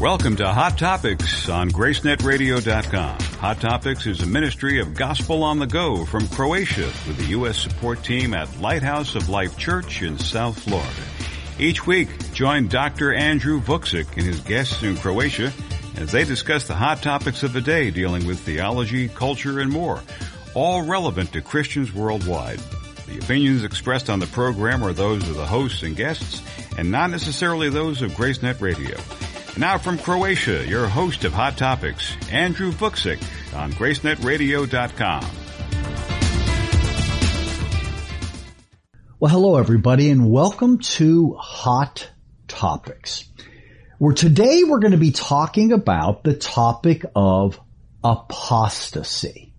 Welcome to Hot Topics on GraceNetRadio.com. Hot Topics is a ministry of Gospel on the Go from Croatia with the U.S. support team at Lighthouse of Life Church in South Florida. Each week, join Dr. Andrew Vucic and his guests in Croatia as they discuss the hot topics of the day dealing with theology, culture, and more, all relevant to Christians worldwide. The opinions expressed on the program are those of the hosts and guests and not necessarily those of GraceNet Radio. Now from Croatia, your host of Hot Topics, Andrew Vucic on GraceNetRadio.com. Well, hello everybody and welcome to Hot Topics, where today we're going to be talking about the topic of apostasy.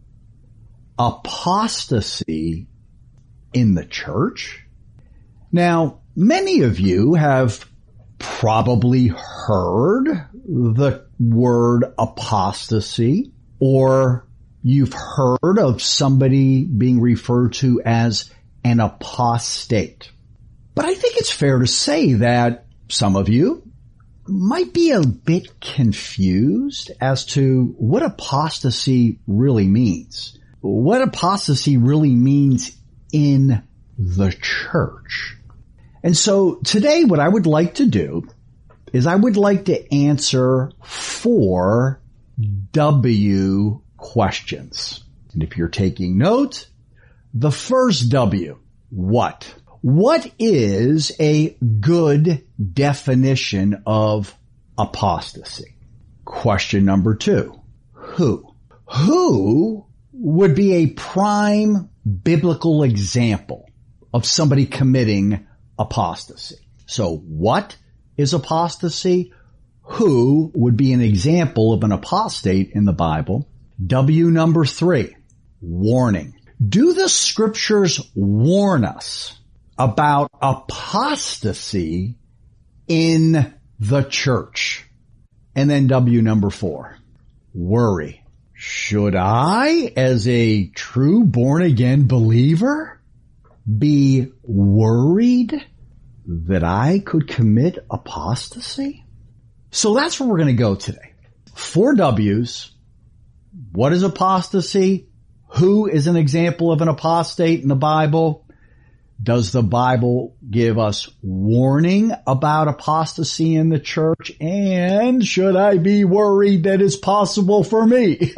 Apostasy in the church? Now, many of you have probably heard the word apostasy, or you've heard of somebody being referred to as an apostate. But I think it's fair to say that some of you might be a bit confused as to what apostasy really means. What apostasy really means in the church. And so today what I would like to do is I would like to answer 4 W questions. And if you're taking note, the first W, what? What is a good definition of apostasy? Question number 2, who? Who would be a prime biblical example of somebody committing apostasy? So what is apostasy? Who would be an example of an apostate in the Bible? W number 3, warning. Do the scriptures warn us about apostasy in the church? And then W number 4, worry. Should I, as a true born-again believer, be worried that I could commit apostasy? So that's where we're going to go today. 4 W's. What is apostasy? Who is an example of an apostate in the Bible? Does the Bible give us warning about apostasy in the church? And should I be worried that it's possible for me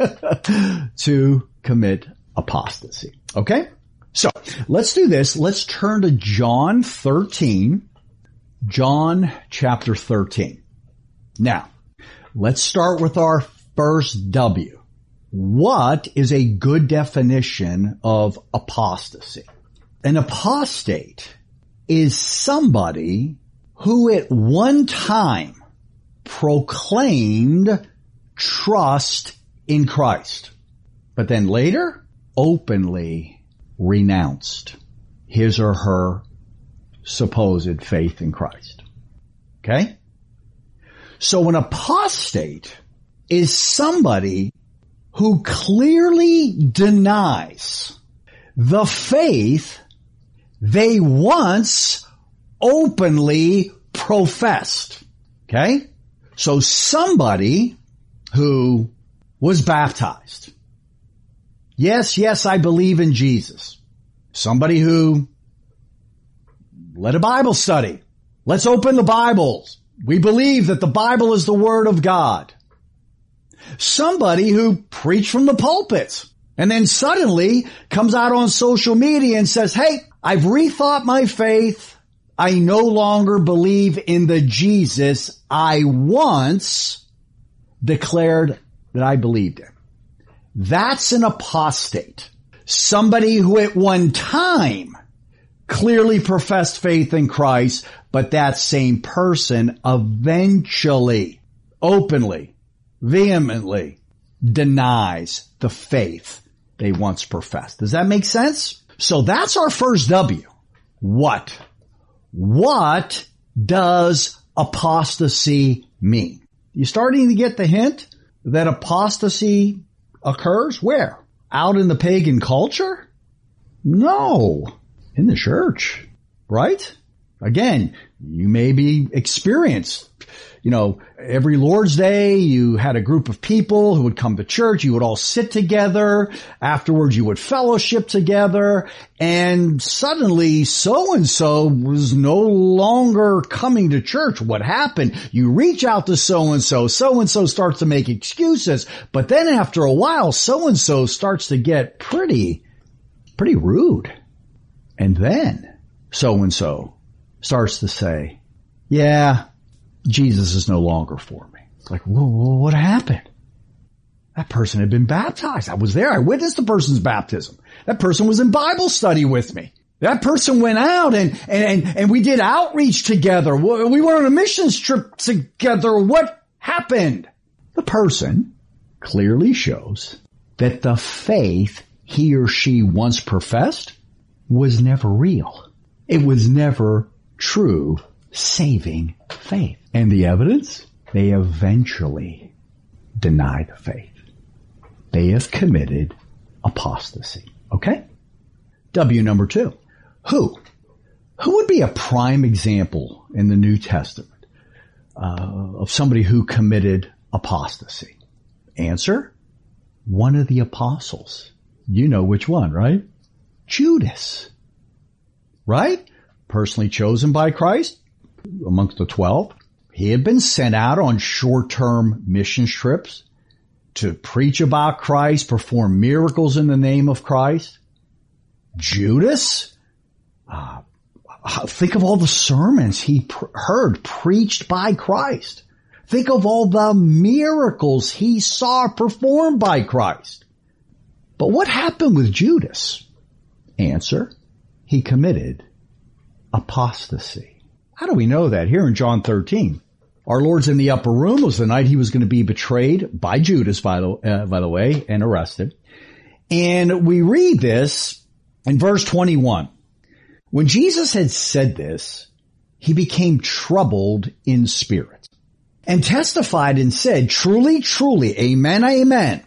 to commit apostasy? Okay? So let's do this. Let's turn to John 13. John chapter 13. Now, let's start with our first W. What is a good definition of apostasy? An apostate is somebody who at one time proclaimed trust in Christ, but then later openly renounced his or her supposed faith in Christ. Okay? So an apostate is somebody who clearly denies the faith they once openly professed. Okay? So somebody who was baptized. Yes, I believe in Jesus. Somebody who led a Bible study. Let's open the Bibles. We believe that the Bible is the Word of God. Somebody who preached from the pulpit and then suddenly comes out on social media and says, hey, I've rethought my faith. I no longer believe in the Jesus I once declared that I believed in. That's an apostate. Somebody who at one time clearly professed faith in Christ, but that same person eventually, openly, vehemently denies the faith they once professed. Does that make sense? So that's our first W. What? What does apostasy mean? You starting to get the hint that apostasy occurs where? Out in the pagan culture? No. In the church. Right? Again, you may be experienced. Every Lord's Day, you had a group of people who would come to church. You would all sit together. Afterwards, you would fellowship together. And suddenly, so-and-so was no longer coming to church. What happened? You reach out to so-and-so. So-and-so starts to make excuses. But then after a while, so-and-so starts to get pretty rude. And then so-and-so starts to say, yeah, Jesus is no longer for me. It's like, whoa, what happened? That person had been baptized. I was there. I witnessed the person's baptism. That person was in Bible study with me. That person went out and we did outreach together. We went on a missions trip together. What happened? The person clearly shows that the faith he or she once professed was never real. It was never true saving faith. And the evidence? They eventually deny the faith. They have committed apostasy. Okay? W number 2. Who? Who would be a prime example in the New Testament of somebody who committed apostasy? Answer? One of the apostles. You know which one, right? Judas. Right? Personally chosen by Christ amongst the 12. He had been sent out on short-term mission trips to preach about Christ, perform miracles in the name of Christ. Judas, think of all the sermons he heard preached by Christ. Think of all the miracles he saw performed by Christ. But what happened with Judas? Answer, he committed apostasy. How do we know that? Here in John 13, our Lord's in the upper room. It was the night he was going to be betrayed by Judas, by the way, and arrested. And we read this in verse 21. When Jesus had said this, he became troubled in spirit and testified and said, truly, truly, amen, amen.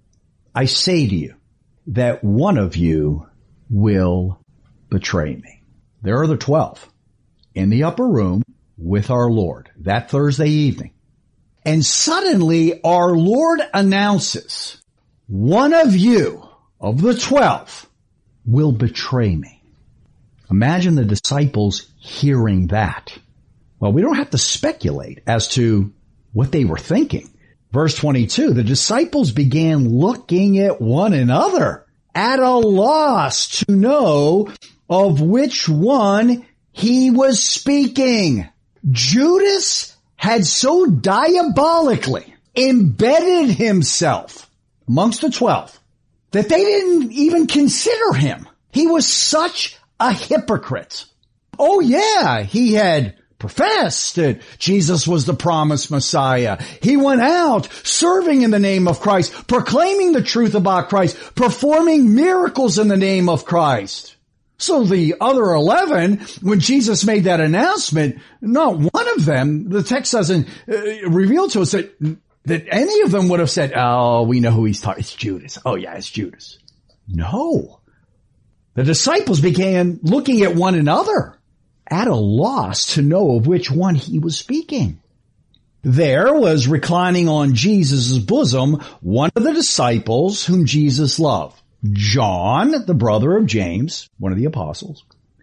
I say to you that one of you will betray me. There are the 12 in the upper room with our Lord that Thursday evening. And suddenly our Lord announces, one of you, of the 12, will betray me. Imagine the disciples hearing that. Well, we don't have to speculate as to what they were thinking. Verse 22, the disciples began looking at one another at a loss to know of which one he was speaking. Judas had so diabolically embedded himself amongst the 12 that they didn't even consider him. He was such a hypocrite. Oh yeah, he had professed that Jesus was the promised Messiah. He went out serving in the name of Christ, proclaiming the truth about Christ, performing miracles in the name of Christ. So the other 11, when Jesus made that announcement, not one of them, the text doesn't reveal to us that any of them would have said, oh, we know who he's talking. It's Judas. Oh yeah, it's Judas. No. The disciples began looking at one another at a loss to know of which one he was speaking. There was reclining on Jesus' bosom one of the disciples whom Jesus loved, John, the brother of James, one of the apostles.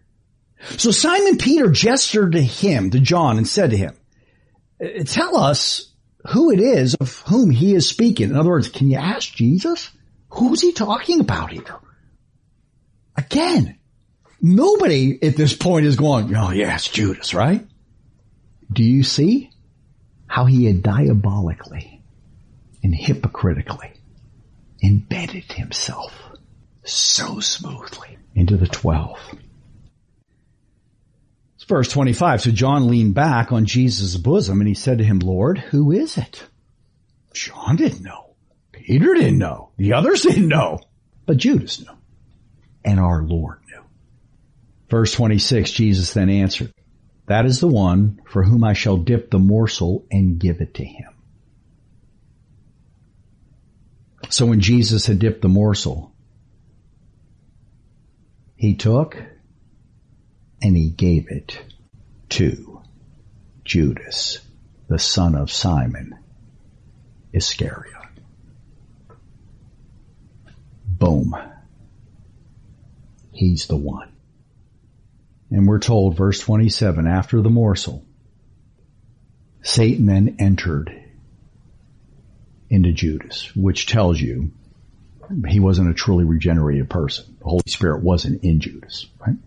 So Simon Peter gestured to John, and said to him, tell us who it is of whom he is speaking. In other words, can you ask Jesus? Who's he talking about here? Again, nobody at this point is going, oh yeah, it's Judas, right? Do you see how he had diabolically and hypocritically embedded himself so smoothly into the 12? It's verse 25. So John leaned back on Jesus' bosom and he said to him, Lord, who is it? John didn't know. Peter didn't know. The others didn't know. But Judas knew. And our Lord knew. Verse 26, Jesus then answered, that is the one for whom I shall dip the morsel and give it to him. So when Jesus had dipped the morsel, he took and he gave it to Judas, the son of Simon Iscariot. Boom. He's the one. And we're told, verse 27, after the morsel, Satan then entered into Judas, which tells you he wasn't a truly regenerated person. The Holy Spirit wasn't in Judas, right?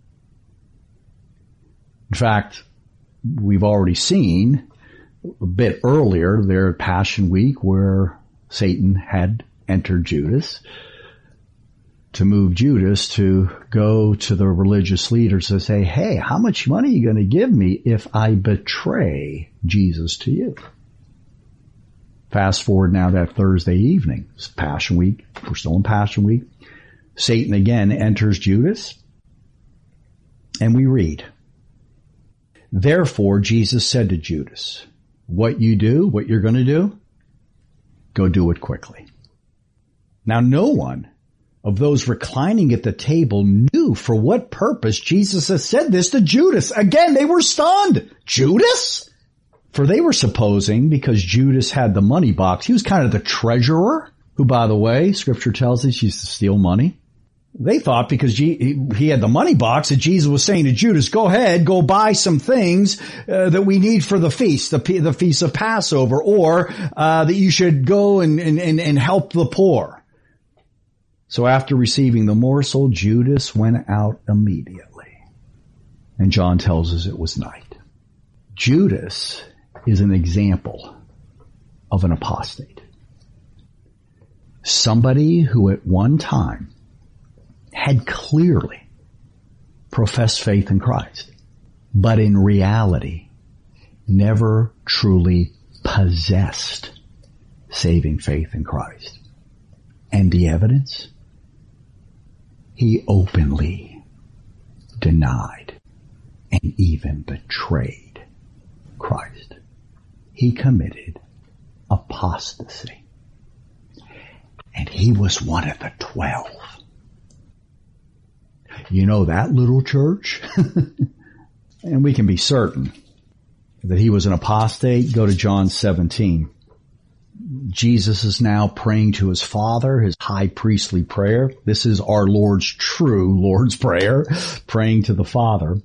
In fact, we've already seen a bit earlier there at Passion Week where Satan had entered Judas to move Judas to go to the religious leaders and say, hey, how much money are you going to give me if I betray Jesus to you? Fast forward now that Thursday evening. It's Passion Week. We're still in Passion Week. Satan again enters Judas. And we read, therefore Jesus said to Judas, what you do, what you're going to do, go do it quickly. Now no one of those reclining at the table knew for what purpose Jesus had said this to Judas. Again, they were stunned. Judas? For they were supposing, because Judas had the money box, he was kind of the treasurer, who, by the way, Scripture tells us, used to steal money. They thought because he had the money box that Jesus was saying to Judas, go ahead, go buy some things that we need for the feast, the feast of Passover, or that you should go and help the poor. So after receiving the morsel, Judas went out immediately. And John tells us it was night. Judas is an example of an apostate. Somebody who at one time had clearly professed faith in Christ, but in reality never truly possessed saving faith in Christ. And the evidence? He openly denied and even betrayed Christ. He committed apostasy. And he was one of the 12. You know that little church? And we can be certain that he was an apostate. Go to John 17. Jesus is now praying to his Father, his high priestly prayer. This is our Lord's true Lord's Prayer, praying to the Father.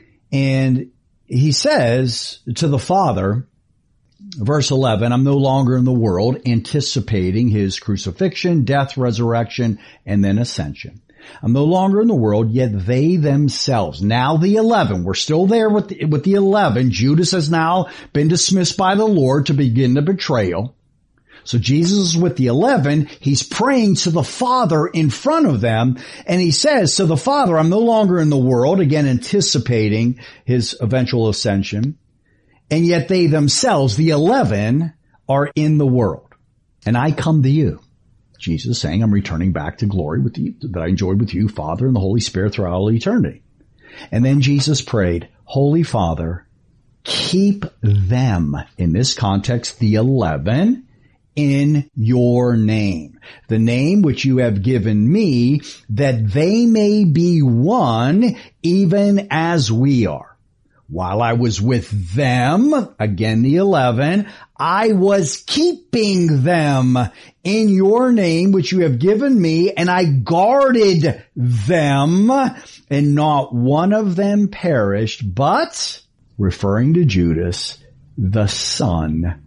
And he says to the Father, verse 11, I'm no longer in the world, anticipating his crucifixion, death, resurrection, and then ascension. I'm no longer in the world, yet they themselves, now the 11, we're still there with the 11. Judas has now been dismissed by the Lord to begin the betrayal. So Jesus is with the 11. He's praying to the Father in front of them. And he says to the Father, I'm no longer in the world, again anticipating his eventual ascension. And yet they themselves, the 11, are in the world. And I come to you. Jesus is saying, I'm returning back to glory with you, that I enjoyed with you, Father, and the Holy Spirit throughout all eternity. And then Jesus prayed, Holy Father, keep them, in this context, the 11, in your name, the name which you have given me, that they may be one, even as we are. While I was with them, again the 11, I was keeping them in your name, which you have given me, and I guarded them, and not one of them perished, but, referring to Judas, the son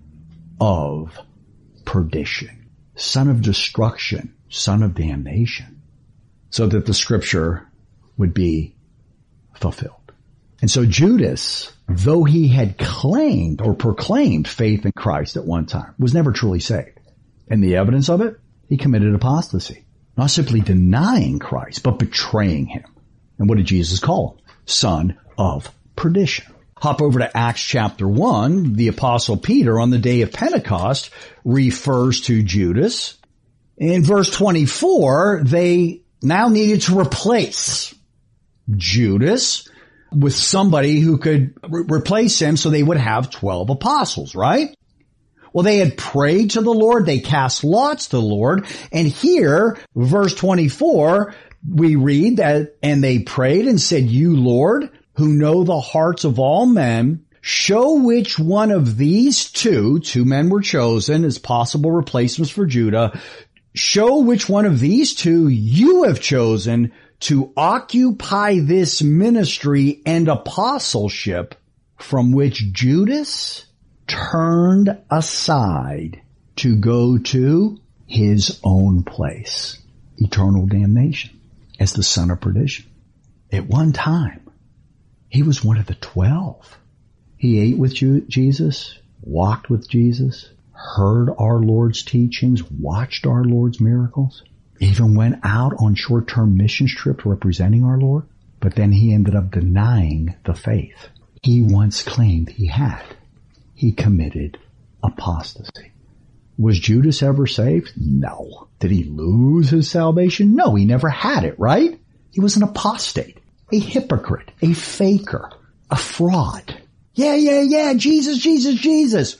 of perdition, son of destruction, son of damnation, so that the scripture would be fulfilled. And so Judas, though he had claimed or proclaimed faith in Christ at one time, was never truly saved. And the evidence of it, he committed apostasy. Not simply denying Christ, but betraying him. And what did Jesus call him? Son of perdition. Hop over to Acts chapter 1. The Apostle Peter on the day of Pentecost refers to Judas. In verse 24, they now needed to replace Judas with somebody who could replace him so they would have 12 apostles, right? Well, they had prayed to the Lord. They cast lots to the Lord. And here, verse 24, we read that, and they prayed and said, you, Lord, who know the hearts of all men, show which one of these two men were chosen as possible replacements for Judah, show which one of these two you have chosen to occupy this ministry and apostleship from which Judas turned aside to go to his own place, eternal damnation, as the son of perdition. At one time, he was one of the 12. He ate with Jesus, walked with Jesus, heard our Lord's teachings, watched our Lord's miracles, even went out on short-term mission trips representing our Lord. But then he ended up denying the faith he once claimed he had. He committed apostasy. Was Judas ever saved? No. Did he lose his salvation? No, he never had it, right? He was an apostate, a hypocrite, a faker, a fraud. Yeah, Jesus.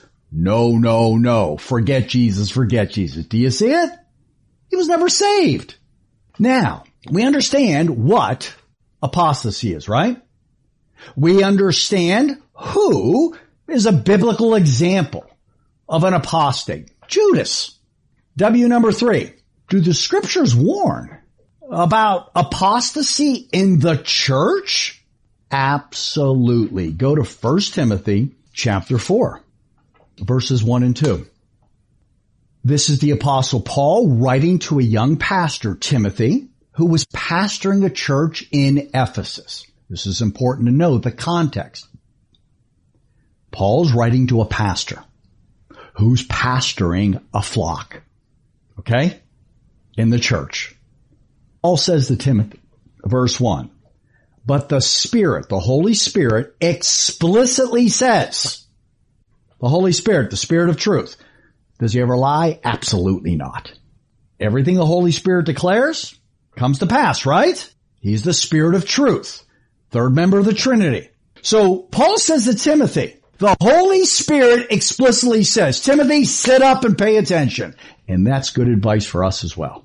No. Forget Jesus. Do you see it? He was never saved. Now, we understand what apostasy is, right? We understand who is a biblical example of an apostate. Judas. W number 3. Do the scriptures warn about apostasy in the church? Absolutely. Go to 1 Timothy chapter 4, verses 1 and 2. This is the Apostle Paul writing to a young pastor, Timothy, who was pastoring a church in Ephesus. This is important to know the context. Paul's writing to a pastor who's pastoring a flock, okay, in the church. Paul says to Timothy, verse 1, but the Spirit, the Holy Spirit, explicitly says, the Holy Spirit, the Spirit of truth, does he ever lie? Absolutely not. Everything the Holy Spirit declares comes to pass, right? He's the Spirit of truth, third member of the Trinity. So Paul says to Timothy, the Holy Spirit explicitly says, Timothy, sit up and pay attention. And that's good advice for us as well.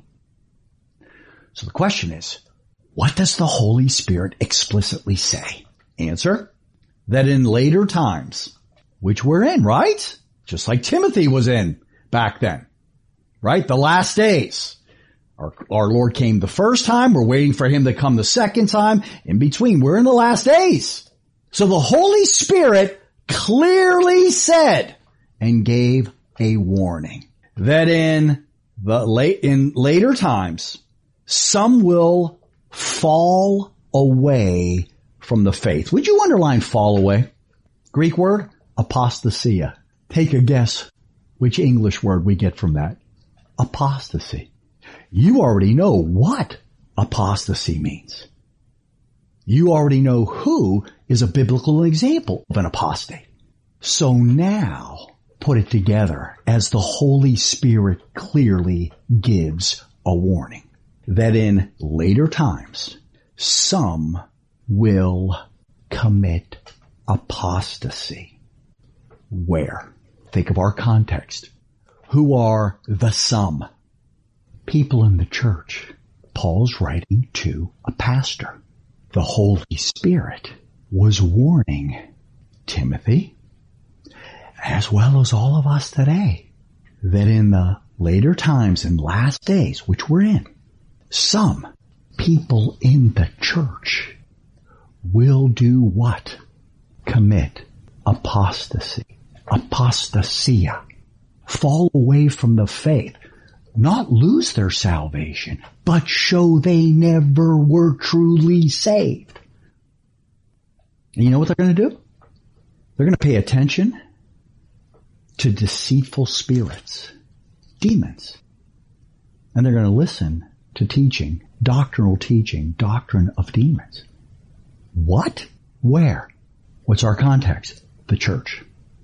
So the question is, what does the Holy Spirit explicitly say? Answer, that in later times, which we're in, right? Just like Timothy was in back then, right? The last days. Our Lord came the first time. We're waiting for him to come the second time. In between, we're in the last days. So the Holy Spirit clearly said and gave a warning that in later times, some will fall away from the faith. Would you underline fall away? Greek word, apostasia. Take a guess which English word we get from that. Apostasy. You already know what apostasy means. You already know who is a biblical example of an apostate. So now, put it together as the Holy Spirit clearly gives a warning that in later times, some will commit apostasy. Where? Think of our context. Who are the some? People in the church. Paul's writing to a pastor. The Holy Spirit was warning Timothy, as well as all of us today, that in the later times and last days, which we're in, some people in the church will do what? Commit apostasy. Apostasia. Fall away from the faith. Not lose their salvation, but show they never were truly saved. And you know what they're going to do? They're going to pay attention to deceitful spirits, demons. And they're going to listen to teaching, doctrinal teaching, doctrine of demons. What? Where? What's our context? The church.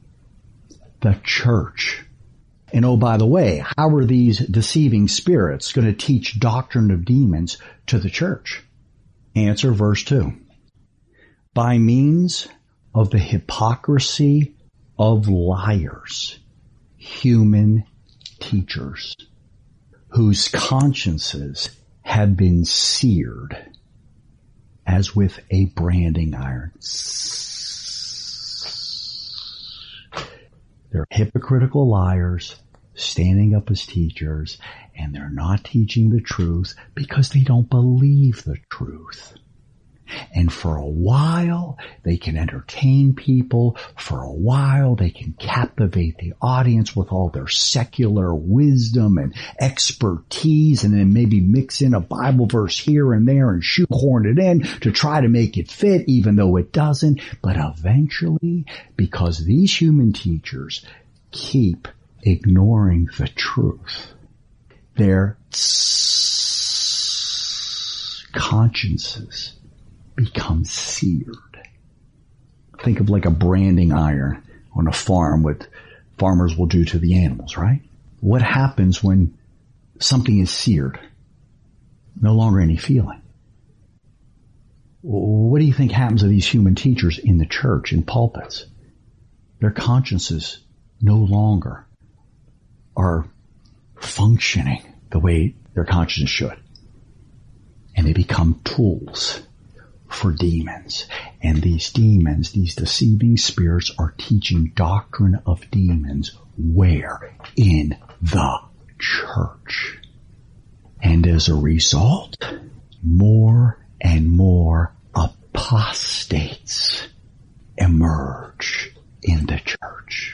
The church. And oh, by the way, how are these deceiving spirits going to teach doctrine of demons to the church? Answer, verse 2. By means of the hypocrisy of liars, human teachers, whose consciences have been seared as with a branding iron. They're hypocritical liars standing up as teachers, and they're not teaching the truth because they don't believe the truth. And for a while, they can entertain people. For a while, they can captivate the audience with all their secular wisdom and expertise, and then maybe mix in a Bible verse here and there and shoehorn it in to try to make it fit, even though it doesn't. But eventually, because these human teachers keep ignoring the truth, their consciences become seared. Think of like a branding iron on a farm, what farmers will do to the animals, right? What happens when something is seared? No longer any feeling. What do you think happens to these human teachers in the church, in pulpits? Their consciences no longer are functioning the way their conscience should. And they become tools for demons. And these demons, these deceiving spirits, are teaching doctrine of demons where? In the church. And as a result, more and more apostates emerge in the church.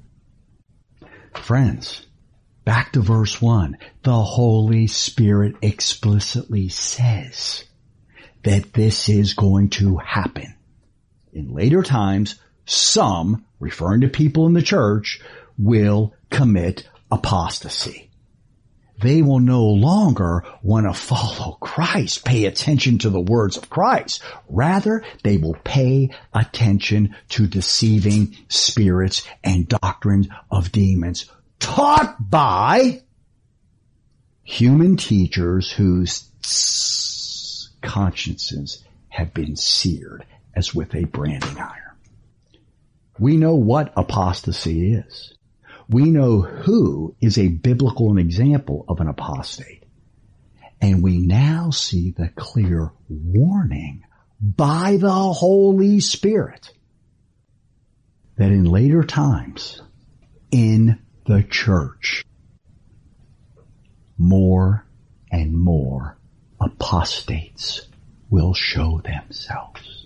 Friends, back to verse 1. The Holy Spirit explicitly says that this is going to happen. In later times, some, referring to people in the church, will commit apostasy. They will no longer want to follow Christ, pay attention to the words of Christ. Rather, they will pay attention to deceiving spirits and doctrines of demons taught by human teachers whose consciences have been seared as with a branding iron. We know what apostasy is. We know who is a biblical example of an apostate. And we now see the clear warning by the Holy Spirit that in later times, in the church, more and more apostates will show themselves.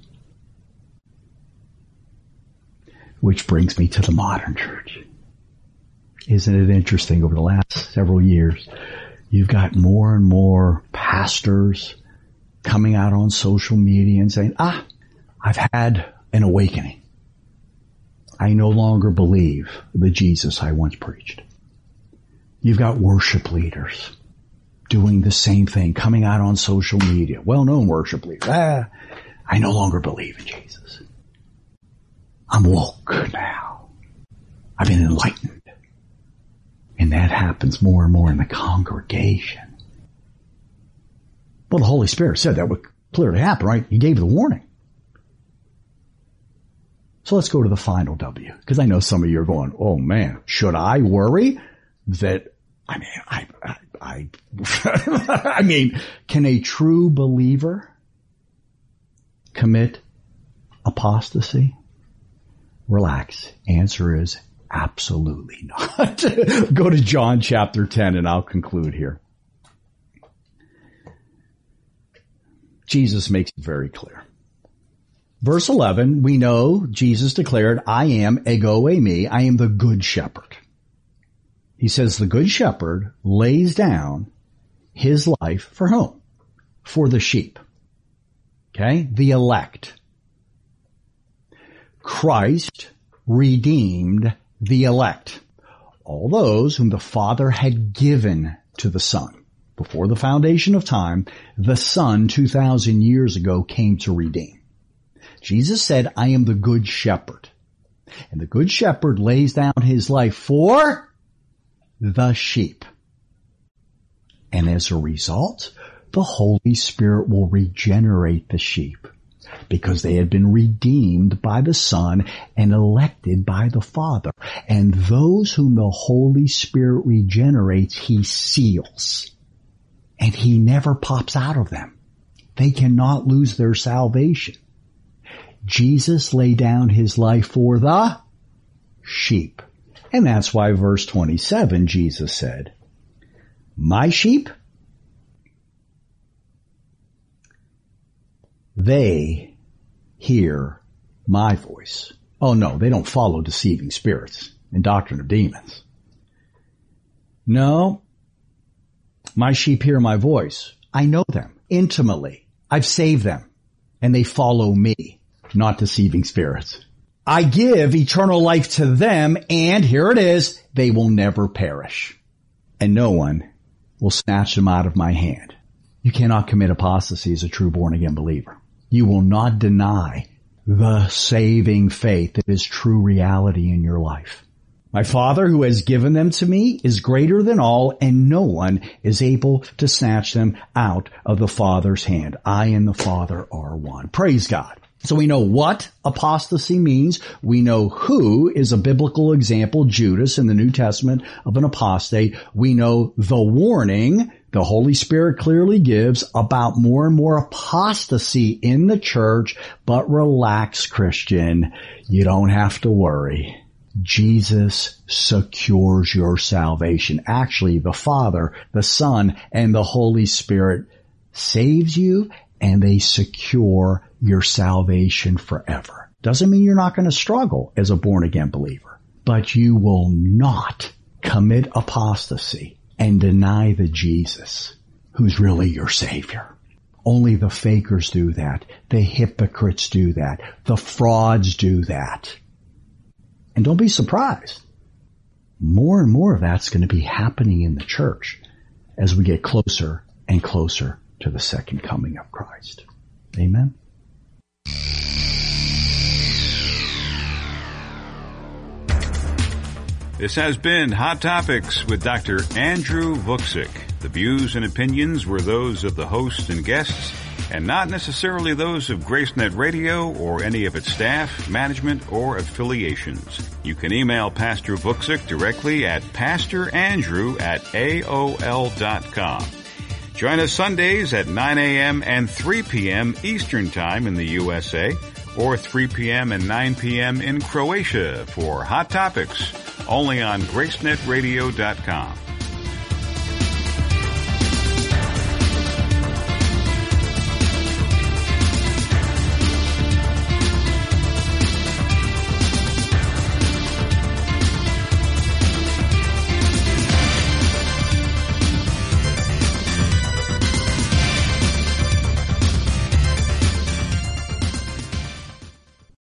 Which brings me to the modern church. Isn't it interesting, over the last several years, you've got more and more pastors coming out on social media and saying, I've had an awakening. I no longer believe the Jesus I once preached. You've got worship leaders doing the same thing, coming out on social media, well-known worship leaders. I no longer believe in Jesus. I'm woke now. I've been enlightened. And that happens more and more in the congregation. Well, the Holy Spirit said that would clearly happen, right? He gave the warning. So let's go to the final W, because I know some of you are going, oh man, should I worry that, I mean, can a true believer commit apostasy? Relax. Answer is absolutely not. Go to John chapter 10 and I'll conclude here. Jesus makes it very clear. Verse 11, we know Jesus declared, I am ego eimi, I am the good shepherd. He says the good shepherd lays down his life for whom? For the sheep. Okay? The elect. Christ redeemed the elect. All those whom the Father had given to the Son. Before the foundation of time, the Son 2,000 years ago came to redeem. Jesus said, I am the good shepherd. And the good shepherd lays down his life for the sheep. And as a result, the Holy Spirit will regenerate the sheep because they had been redeemed by the Son and elected by the Father. And those whom the Holy Spirit regenerates, he seals. And he never pops out of them. They cannot lose their salvation. Jesus laid down his life for the sheep. And that's why verse 27, Jesus said, my sheep, they hear my voice. Oh no, they don't follow deceiving spirits and doctrine of demons. No, my sheep hear my voice. I know them intimately. I've saved them and they follow me, not deceiving spirits. I give eternal life to them and here it is, they will never perish and no one will snatch them out of my hand. You cannot commit apostasy as a true born again believer. You will not deny the saving faith that is true reality in your life. My Father who has given them to me is greater than all, and no one is able to snatch them out of the Father's hand. I and the Father are one. Praise God. So we know what apostasy means. We know who is a biblical example, Judas in the New Testament, of an apostate. We know the warning the Holy Spirit clearly gives about more and more apostasy in the church. But relax, Christian. You don't have to worry. Jesus secures your salvation. Actually, the Father, the Son, and the Holy Spirit saves you, and they secure your salvation forever. Doesn't mean you're not going to struggle as a born-again believer, but you will not commit apostasy and deny the Jesus who's really your Savior. Only the fakers do that. The hypocrites do that. The frauds do that. And don't be surprised. More and more of that's going to be happening in the church as we get closer and closer to the second coming of Christ. Amen. This has been Hot Topics with Dr. Andrew Vucic. The views and opinions were those of the host and guests, and not necessarily those of GraceNet Radio or any of its staff, management, or affiliations. You can email Pastor Vucic directly at pastorandrew@aol.com. Join us Sundays at 9 a.m. and 3 p.m. Eastern Time in the USA, or 3 p.m. and 9 p.m. in Croatia for Hot Topics, only on GraceNetRadio.com.